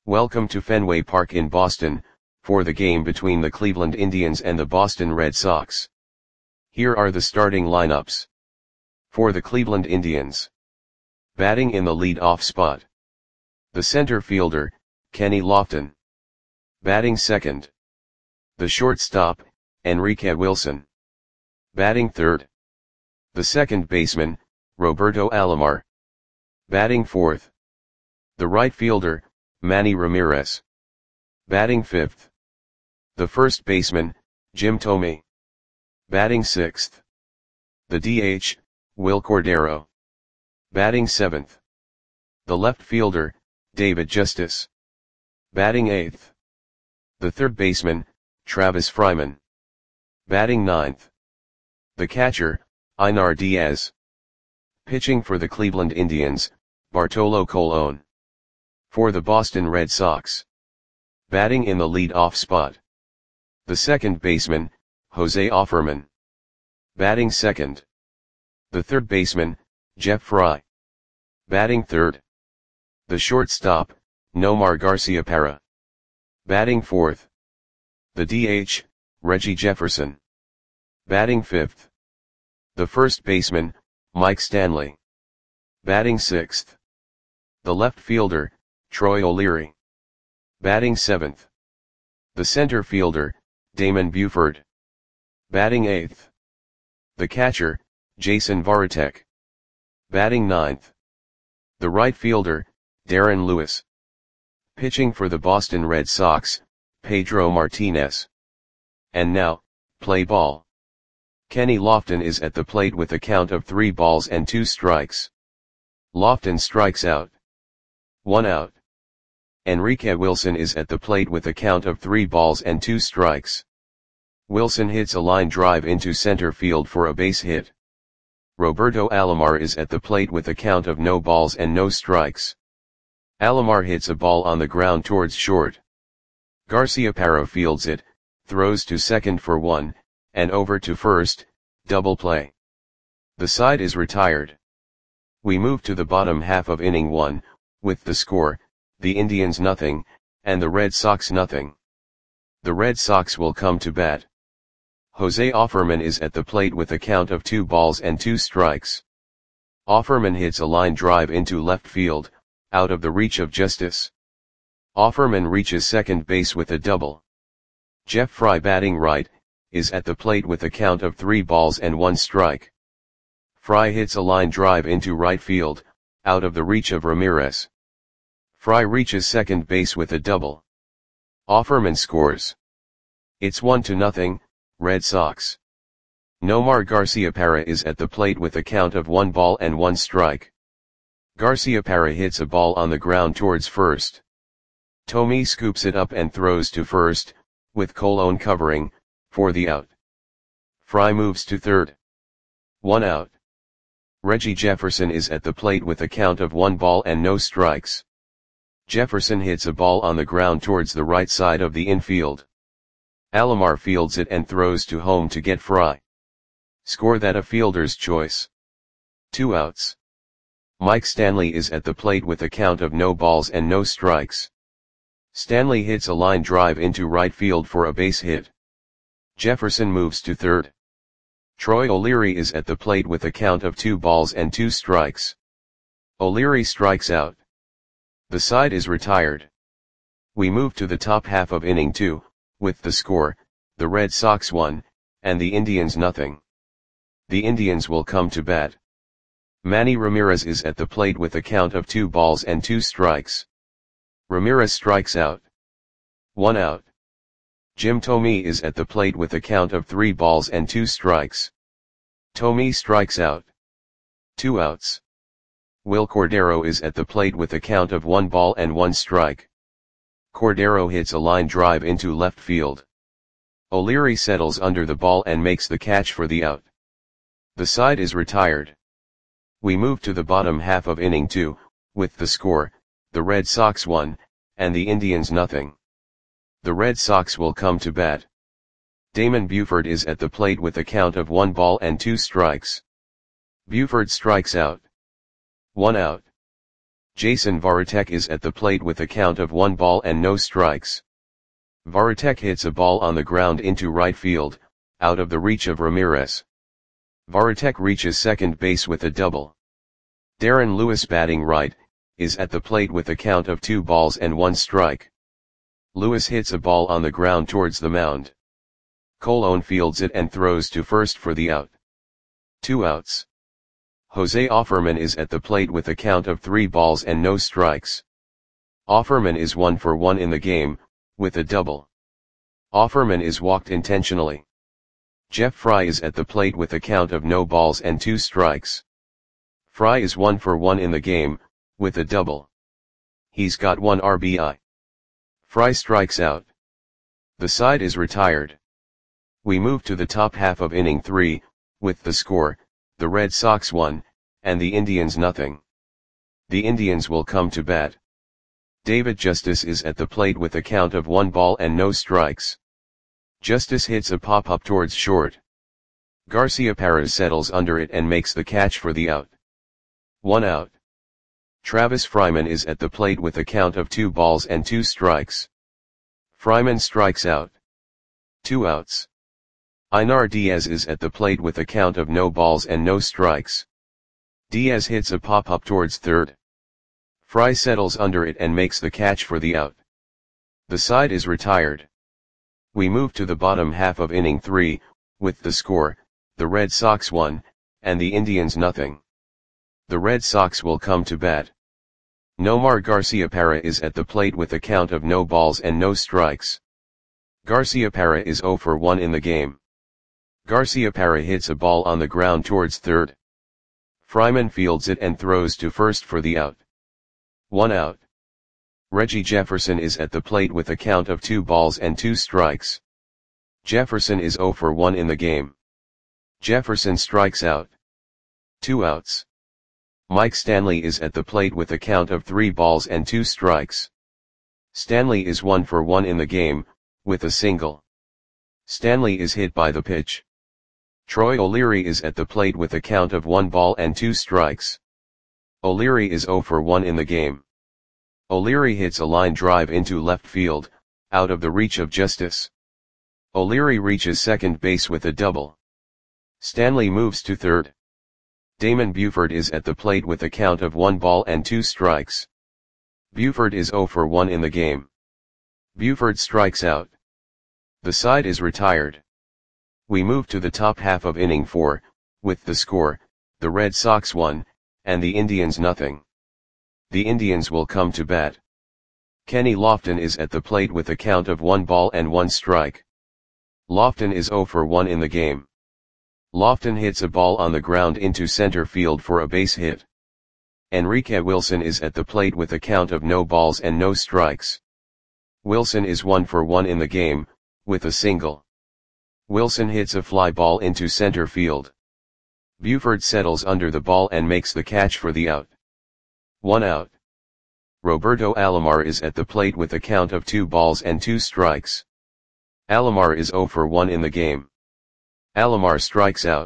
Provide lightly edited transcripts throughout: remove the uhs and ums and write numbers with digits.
Welcome to Fenway Park in Boston, for the game between the Cleveland Indians and the Boston Red Sox. Here are the starting lineups. For the Cleveland Indians. Batting in the lead-off spot. The center fielder, Kenny Lofton. Batting second. The shortstop, Enrique Wilson. Batting third. The second baseman, Roberto Alomar. Batting fourth. The right fielder, Manny Ramirez. Batting fifth. The first baseman, Jim Thome. Batting sixth. The DH, Wil Cordero. Batting seventh. The left fielder, David Justice. Batting eighth. The third baseman, Travis Fryman. Batting ninth. The catcher, Einar Diaz. Pitching for the Cleveland Indians, Bartolo Colon. For the Boston Red Sox. Batting in the lead-off spot. The second baseman, Jose Offerman. Batting second. The third baseman, Jeff Fry. Batting third. The shortstop, Nomar Garciaparra. Batting fourth. The DH, Reggie Jefferson. Batting fifth. The first baseman, Mike Stanley. Batting sixth. The left fielder, Troy O'Leary. Batting seventh. The center fielder, Damon Buford. Batting eighth. The catcher, Jason Varitek. Batting ninth. The right fielder, Darren Lewis. Pitching for the Boston Red Sox, Pedro Martinez. And now, play ball. Kenny Lofton is at the plate with a count of 3 balls and 2 strikes. Lofton strikes out. 1 out. Enrique Wilson is at the plate with a count of 3 balls and 2 strikes. Wilson hits a line drive into center field for a base hit. Roberto Alomar is at the plate with a count of no balls and no strikes. Alomar hits a ball on the ground towards short. Garciaparra fields it, throws to second for 1, and over to first, double play. The side is retired. We move to the bottom half of inning 1, with the score, the Indians nothing, and the Red Sox nothing. The Red Sox will come to bat. Jose Offerman is at the plate with a count of 2 balls and 2 strikes. Offerman hits a line drive into left field, out of the reach of Justice. Offerman reaches second base with a double. Jeff Fry, batting right, is at the plate with a count of 3 balls and 1 strike. Fry hits a line drive into right field, out of the reach of Ramirez. Fry reaches second base with a double. Offerman scores. It's 1-0, Red Sox. Nomar Garciaparra is at the plate with a count of 1 ball and 1 strike. Garciaparra hits a ball on the ground towards first. Thome scoops it up and throws to first, with Colon covering, for the out. Fry moves to third. 1 out. Reggie Jefferson is at the plate with a count of 1 ball and no strikes. Jefferson hits a ball on the ground towards the right side of the infield. Alomar fields it and throws to home to get Fry. Score that a fielder's choice. 2 outs. Mike Stanley is at the plate with a count of no balls and no strikes. Stanley hits a line drive into right field for a base hit. Jefferson moves to third. Troy O'Leary is at the plate with a count of 2 balls and 2 strikes. O'Leary strikes out. The side is retired. We move to the top half of inning 2, with the score, the Red Sox 1, and the Indians nothing. The Indians will come to bat. Manny Ramirez is at the plate with a count of 2 balls and 2 strikes. Ramirez strikes out. 1 out. Jim Thome is at the plate with a count of 3 balls and 2 strikes. Thome strikes out. 2 outs. Wil Cordero is at the plate with a count of 1 ball and 1 strike. Cordero hits a line drive into left field. O'Leary settles under the ball and makes the catch for the out. The side is retired. We move to the bottom half of inning 2, with the score, the Red Sox 1, and the Indians nothing. The Red Sox will come to bat. Damon Buford is at the plate with a count of 1 ball and 2 strikes. Buford strikes out. 1 out. Jason Varitek is at the plate with a count of 1 ball and no strikes. Varitek hits a ball on the ground into right field, out of the reach of Ramirez. Varitek reaches second base with a double. Darren Lewis, batting right, is at the plate with a count of 2 balls and 1 strike. Lewis hits a ball on the ground towards the mound. Colon fields it and throws to first for the out. 2 outs. Jose Offerman is at the plate with a count of 3 balls and no strikes. Offerman is 1 for 1 in the game, with a double. Offerman is walked intentionally. Jeff Fry is at the plate with a count of no balls and 2 strikes. Fry is 1 for 1 in the game, with a double. He's got 1 RBI. Fry strikes out. The side is retired. We move to the top half of inning 3, with the score, the Red Sox 1, and the Indians nothing. The Indians will come to bat. David Justice is at the plate with a count of 1 ball and no strikes. Justice hits a pop-up towards short. Garciaparra settles under it and makes the catch for the out. 1 out. Travis Fryman is at the plate with a count of 2 balls and 2 strikes. Fryman strikes out. 2 outs. Einar Diaz is at the plate with a count of no balls and no strikes. Diaz hits a pop-up towards third. Fry settles under it and makes the catch for the out. The side is retired. We move to the bottom half of inning 3, with the score, the Red Sox 1, and the Indians nothing. The Red Sox will come to bat. Nomar Garciaparra is at the plate with a count of no balls and no strikes. Garciaparra is 0 for 1 in the game. Garciaparra hits a ball on the ground towards third. Fryman fields it and throws to first for the out. 1 out. Reggie Jefferson is at the plate with a count of 2 balls and 2 strikes. Jefferson is 0 for 1 in the game. Jefferson strikes out. 2 outs. Mike Stanley is at the plate with a count of 3 balls and 2 strikes. Stanley is 1 for 1 in the game, with a single. Stanley is hit by the pitch. Troy O'Leary is at the plate with a count of 1 ball and 2 strikes. O'Leary is 0 for 1 in the game. O'Leary hits a line drive into left field, out of the reach of Justice. O'Leary reaches second base with a double. Stanley moves to third. Damon Buford is at the plate with a count of 1 ball and 2 strikes. Buford is 0 for 1 in the game. Buford strikes out. The side is retired. We move to the top half of inning 4, with the score, the Red Sox 1, and the Indians nothing. The Indians will come to bat. Kenny Lofton is at the plate with a count of 1 ball and 1 strike. Lofton is 0 for 1 in the game. Lofton hits a ball on the ground into center field for a base hit. Enrique Wilson is at the plate with a count of no balls and no strikes. Wilson is 1 for 1 in the game, with a single. Wilson hits a fly ball into center field. Buford settles under the ball and makes the catch for the out. 1 out. Roberto Alomar is at the plate with a count of 2 balls and 2 strikes. Alomar is 0 for 1 in the game. Alomar strikes out.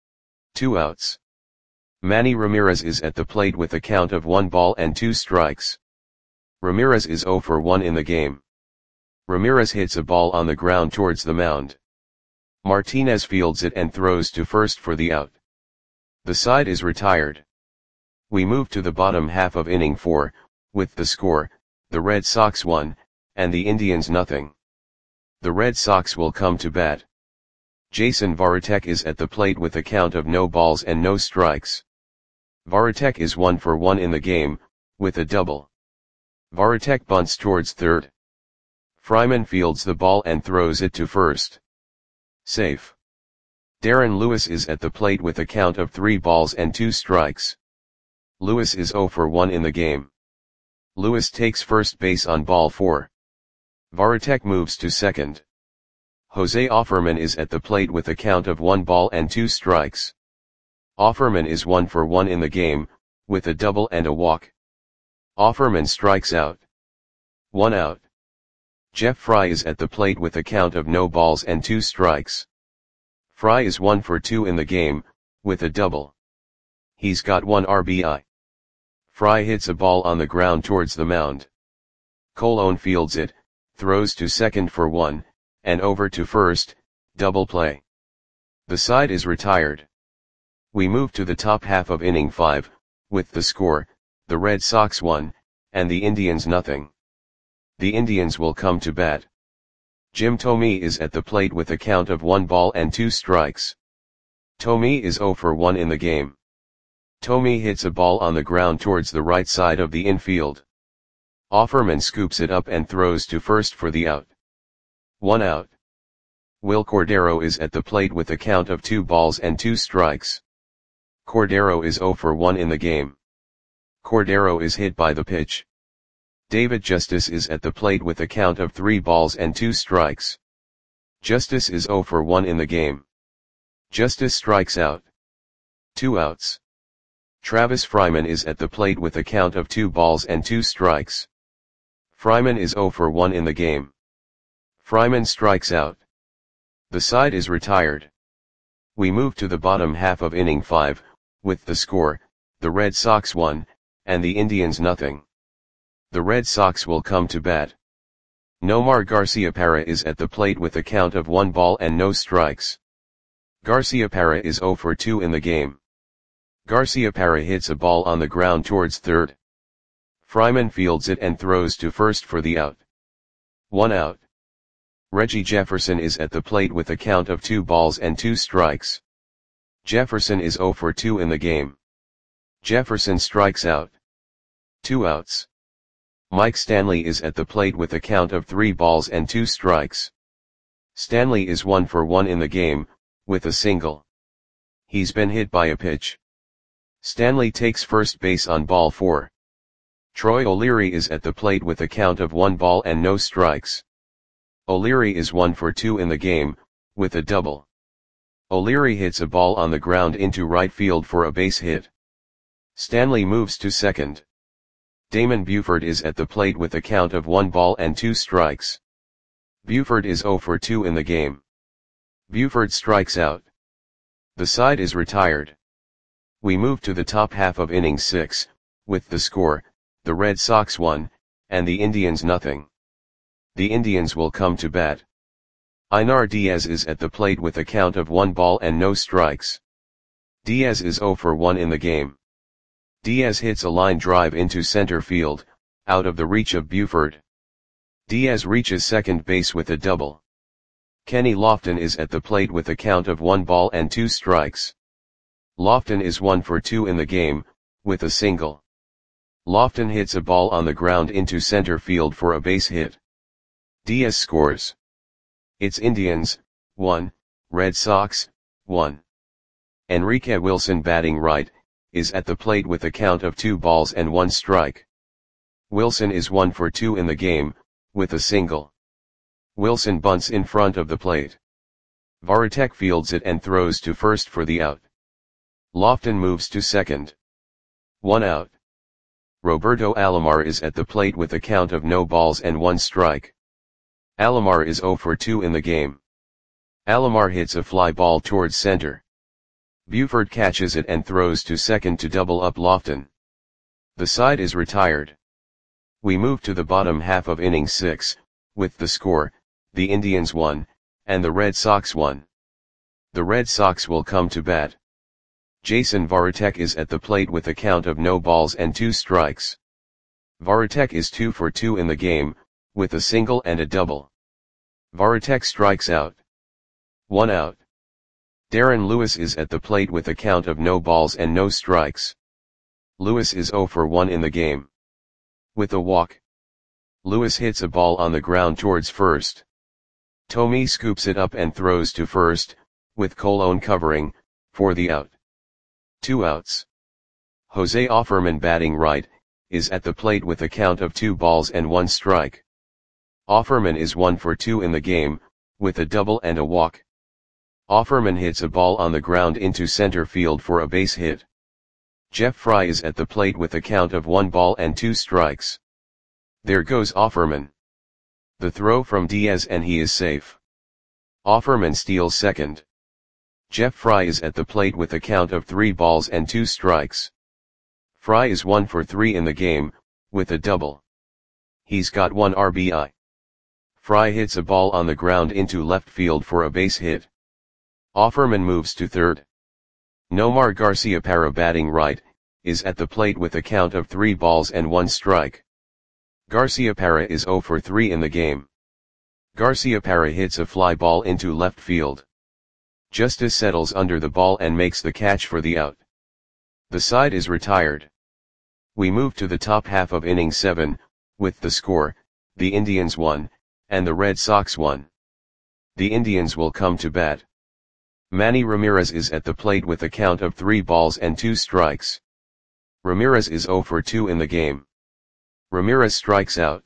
2 outs. Manny Ramirez is at the plate with a count of 1 ball and 2 strikes. Ramirez is 0 for 1 in the game. Ramirez hits a ball on the ground towards the mound. Martinez fields it and throws to first for the out. The side is retired. We move to the bottom half of inning 4, with the score, the Red Sox 1, and the Indians nothing. The Red Sox will come to bat. Jason Varitek is at the plate with a count of no balls and no strikes. Varitek is 1 for 1 in the game, with a double. Varitek bunts towards third. Fryman fields the ball and throws it to first. Safe. Darren Lewis is at the plate with a count of 3 balls and 2 strikes. Lewis is 0 for 1 in the game. Lewis takes first base on ball 4. Varitek moves to second. Jose Offerman is at the plate with a count of 1 ball and 2 strikes. Offerman is 1 for 1 in the game, with a double and a walk. Offerman strikes out. 1 out. Jeff Fry is at the plate with a count of no balls and 2 strikes. Fry is 1 for 2 in the game, with a double. He's got 1 RBI. Fry hits a ball on the ground towards the mound. Colon fields it, throws to second for 1, and over to first, double play. The side is retired. We move to the top half of inning 5, with the score, the Red Sox 1, and the Indians nothing. The Indians will come to bat. Jim Thome is at the plate with a count of 1 ball and 2 strikes. Thome is 0 for 1 in the game. Thome hits a ball on the ground towards the right side of the infield. Offerman scoops it up and throws to first for the out. 1 out. Will Cordero is at the plate with a count of 2 balls and 2 strikes. Cordero is 0 for 1 in the game. Cordero is hit by the pitch. David Justice is at the plate with a count of 3 balls and 2 strikes. Justice is 0 for 1 in the game. Justice strikes out. 2 outs. Travis Fryman is at the plate with a count of 2 balls and 2 strikes. Fryman is 0 for 1 in the game. Fryman strikes out. The side is retired. We move to the bottom half of inning 5, with the score, the Red Sox 1, and the Indians nothing. The Red Sox will come to bat. Nomar Garciaparra is at the plate with a count of 1 ball and no strikes. Garciaparra is 0 for 2 in the game. Garciaparra hits a ball on the ground towards third. Fryman fields it and throws to first for the out. 1 out. Reggie Jefferson is at the plate with a count of 2 balls and 2 strikes. Jefferson is 0 for 2 in the game. Jefferson strikes out. 2 outs. Mike Stanley is at the plate with a count of 3 balls and 2 strikes. Stanley is 1 for 1 in the game, with a single. He's been hit by a pitch. Stanley takes first base on ball 4. Troy O'Leary is at the plate with a count of 1 ball and no strikes. O'Leary is 1 for 2 in the game, with a double. O'Leary hits a ball on the ground into right field for a base hit. Stanley moves to second. Damon Buford is at the plate with a count of 1 ball and 2 strikes. Buford is 0 for 2 in the game. Buford strikes out. The side is retired. We move to the top half of inning 6, with the score, the Red Sox 1, and the Indians nothing. The Indians will come to bat. Einar Diaz is at the plate with a count of 1 ball and no strikes. Diaz is 0 for 1 in the game. Diaz hits a line drive into center field, out of the reach of Buford. Diaz reaches second base with a double. Kenny Lofton is at the plate with a count of 1 ball and 2 strikes. Lofton is 1 for 2 in the game, with a single. Lofton hits a ball on the ground into center field for a base hit. Diaz scores. It's Indians, 1, Red Sox, 1. Enrique Wilson batting right, is at the plate with a count of 2 balls and 1 strike. Wilson is 1 for 2 in the game, with a single. Wilson bunts in front of the plate. Varitek fields it and throws to first for the out. Lofton moves to second. 1 out. Roberto Alomar is at the plate with a count of no balls and 1 strike. Alomar is 0 for 2 in the game. Alomar hits a fly ball towards center. Buford catches it and throws to second to double up Lofton. The side is retired. We move to the bottom half of inning 6, with the score, the Indians 1, and the Red Sox 1. The Red Sox will come to bat. Jason Varitek is at the plate with a count of no balls and 2 strikes. Varitek is 2 for 2 in the game, with a single and a double. Varitek strikes out. 1 out. Darren Lewis is at the plate with a count of no balls and no strikes. Lewis is 0 for 1 in the game. With a walk. Lewis hits a ball on the ground towards first. Thome scoops it up and throws to first, with Colon covering, for the out. 2 outs. Jose Offerman batting right, is at the plate with a count of 2 balls and 1 strike. Offerman is 1 for 2 in the game, with a double and a walk. Offerman hits a ball on the ground into center field for a base hit. Jeff Fry is at the plate with a count of 1 ball and 2 strikes. There goes Offerman. The throw from Diaz and he is safe. Offerman steals second. Jeff Fry is at the plate with a count of 3 balls and 2 strikes. Fry is 1 for 3 in the game, with a double. He's got 1 RBI. Fry hits a ball on the ground into left field for a base hit. Offerman moves to third. Nomar Garciaparra, batting right, is at the plate with a count of 3 balls and 1 strike. Garciaparra is 0 for 3 in the game. Garciaparra hits a fly ball into left field. Justice settles under the ball and makes the catch for the out. The side is retired. We move to the top half of inning 7, with the score, the Indians 1, and the Red Sox 1. The Indians will come to bat. Manny Ramirez is at the plate with a count of 3 balls and 2 strikes. Ramirez is 0 for 2 in the game. Ramirez strikes out.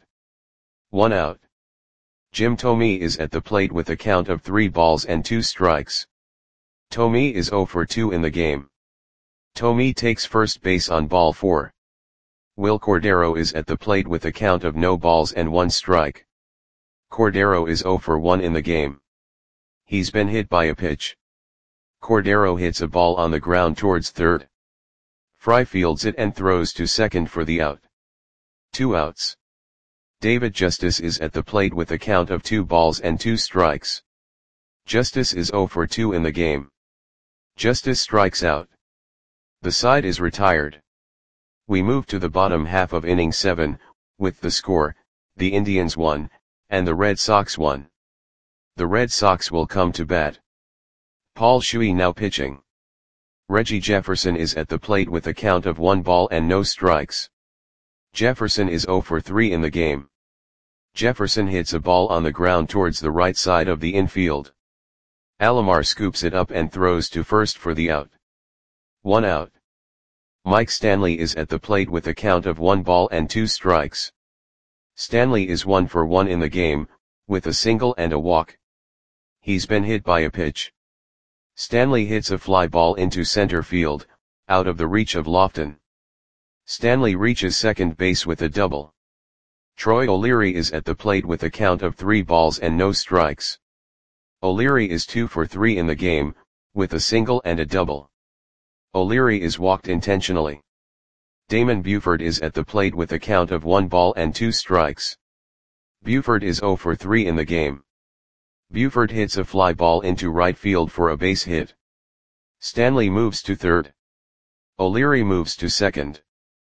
1 out. Jim Thome is at the plate with a count of 3 balls and 2 strikes. Thome is 0 for 2 in the game. Thome takes first base on ball 4. Will Cordero is at the plate with a count of no balls and 1 strike. Cordero is 0 for 1 in the game. He's been hit by a pitch. Cordero hits a ball on the ground towards third. Fry fields it and throws to second for the out. 2 outs. David Justice is at the plate with a count of 2 balls and 2 strikes. Justice is 0 for 2 in the game. Justice strikes out. The side is retired. We move to the bottom half of inning 7, with the score, the Indians 1, and the Red Sox 1. The Red Sox will come to bat. Paul Shuey now pitching. Reggie Jefferson is at the plate with a count of 1 ball and no strikes. Jefferson is 0 for 3 in the game. Jefferson hits a ball on the ground towards the right side of the infield. Alomar scoops it up and throws to first for the out. 1 out. Mike Stanley is at the plate with a count of 1 ball and 2 strikes. Stanley is 1 for 1 in the game, with a single and a walk. He's been hit by a pitch. Stanley hits a fly ball into center field, out of the reach of Lofton. Stanley reaches second base with a double. Troy O'Leary is at the plate with a count of 3 balls and no strikes. O'Leary is 2 for 3 in the game, with a single and a double. O'Leary is walked intentionally. Damon Buford is at the plate with a count of 1 ball and 2 strikes. Buford is 0 for 3 in the game. Buford hits a fly ball into right field for a base hit. Stanley moves to third. O'Leary moves to second.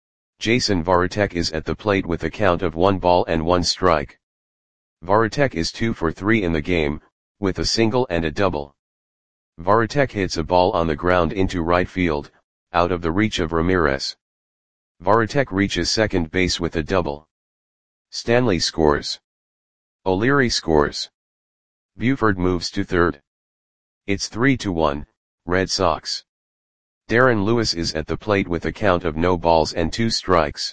Jason Varitek is at the plate with a count of 1 ball and 1 strike. Varitek is 2 for 3 in the game, with a single and a double. Varitek hits a ball on the ground into right field, out of the reach of Ramirez. Varitek reaches second base with a double. Stanley scores. O'Leary scores. Buford moves to third. It's 3-1, Red Sox. Darren Lewis is at the plate with a count of no balls and 2 strikes.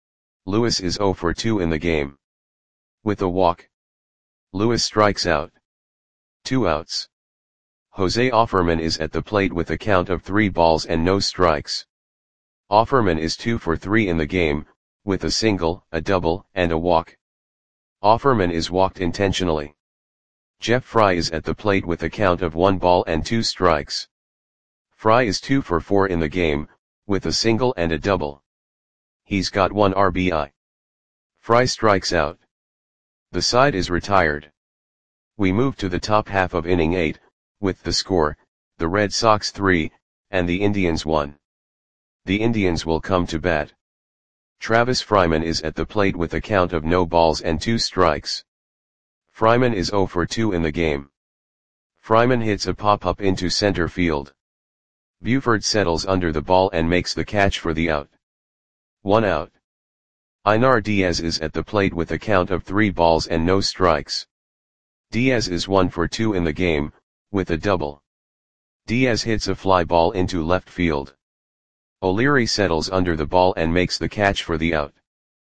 Lewis is 0 for 2 in the game. With a walk. Lewis strikes out. 2 outs. Jose Offerman is at the plate with a count of 3 balls and no strikes. Offerman is 2 for 3 in the game, with a single, a double, and a walk. Offerman is walked intentionally. Jeff Fry is at the plate with a count of 1 ball and 2 strikes. Fry is 2 for 4 in the game, with a single and a double. He's got 1 RBI. Fry strikes out. The side is retired. We move to the top half of inning 8, with the score, the Red Sox 3, and the Indians 1. The Indians will come to bat. Travis Fryman is at the plate with a count of no balls and 2 strikes. Fryman is 0 for 2 in the game. Fryman hits a pop-up into center field. Buford settles under the ball and makes the catch for the out. 1 out. Einar Diaz is at the plate with a count of 3 balls and no strikes. Diaz is 1 for 2 in the game, with a double. Diaz hits a fly ball into left field. O'Leary settles under the ball and makes the catch for the out.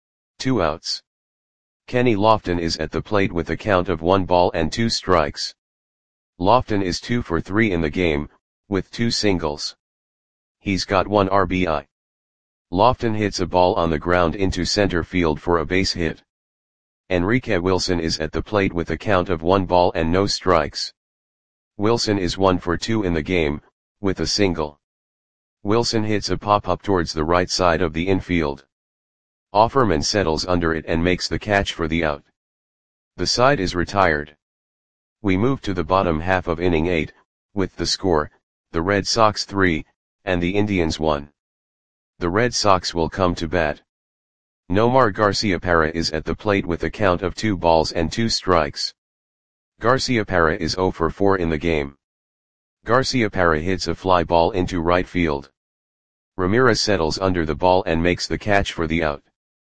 2 outs. Kenny Lofton is at the plate with a count of 1 ball and 2 strikes. Lofton is 2 for 3 in the game, with 2 singles. He's got 1 RBI. Lofton hits a ball on the ground into center field for a base hit. Enrique Wilson is at the plate with a count of 1 ball and no strikes. Wilson is 1 for 2 in the game, with a single. Wilson hits a pop-up towards the right side of the infield. Offerman settles under it and makes the catch for the out. The side is retired. We move to the bottom half of inning 8, with the score, the Red Sox 3, and the Indians 1. The Red Sox will come to bat. Nomar Garciaparra is at the plate with a count of 2 balls and 2 strikes. Garciaparra is 0 for 4 in the game. Garciaparra hits a fly ball into right field. Ramirez settles under the ball and makes the catch for the out.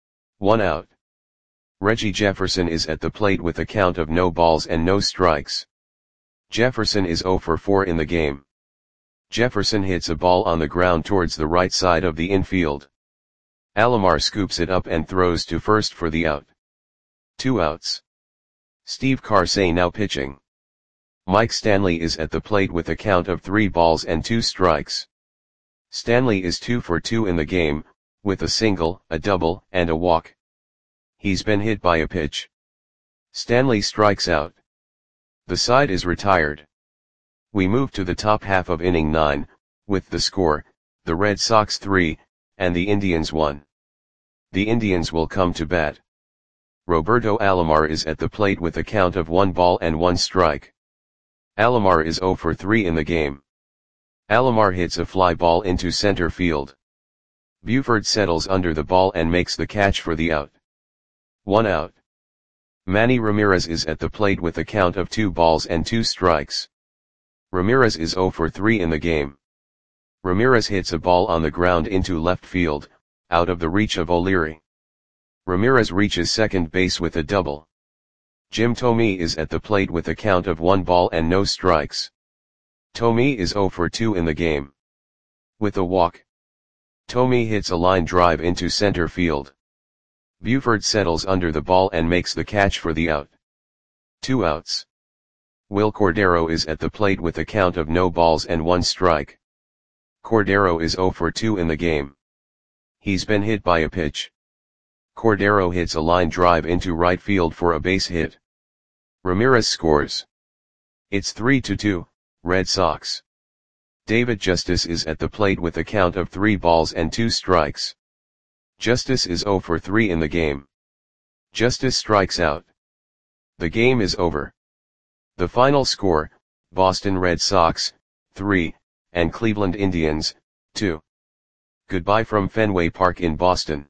1 out. Reggie Jefferson is at the plate with a count of no balls and no strikes. Jefferson is 0 for 4 in the game. Jefferson hits a ball on the ground towards the right side of the infield. Alomar scoops it up and throws to first for the out. 2 outs. Steve Karsay now pitching. Mike Stanley is at the plate with a count of 3 balls and 2 strikes. Stanley is 2 for 2 in the game, with a single, a double, and a walk. He's been hit by a pitch. Stanley strikes out. The side is retired. We move to the top half of inning 9, with the score, the Red Sox 3, and the Indians 1. The Indians will come to bat. Roberto Alomar is at the plate with a count of 1 ball and 1 strike. Alomar is 0 for 3 in the game. Alomar hits a fly ball into center field. Buford settles under the ball and makes the catch for the out. 1 out. Manny Ramirez is at the plate with a count of 2 balls and 2 strikes. Ramirez is 0 for 3 in the game. Ramirez hits a ball on the ground into left field, out of the reach of O'Leary. Ramirez reaches second base with a double. Jim Thome is at the plate with a count of 1 ball and no strikes. Thome is 0 for 2 in the game. With a walk. Thome hits a line drive into center field. Buford settles under the ball and makes the catch for the out. 2 outs. Will Cordero is at the plate with a count of no balls and 1 strike. Cordero is 0 for 2 in the game. He's been hit by a pitch. Cordero hits a line drive into right field for a base hit. Ramirez scores. It's 3-2, Red Sox. David Justice is at the plate with a count of 3 balls and 2 strikes. Justice is 0 for 3 in the game. Justice strikes out. The game is over. The final score, Boston Red Sox, 3, and Cleveland Indians, 2. Goodbye from Fenway Park in Boston.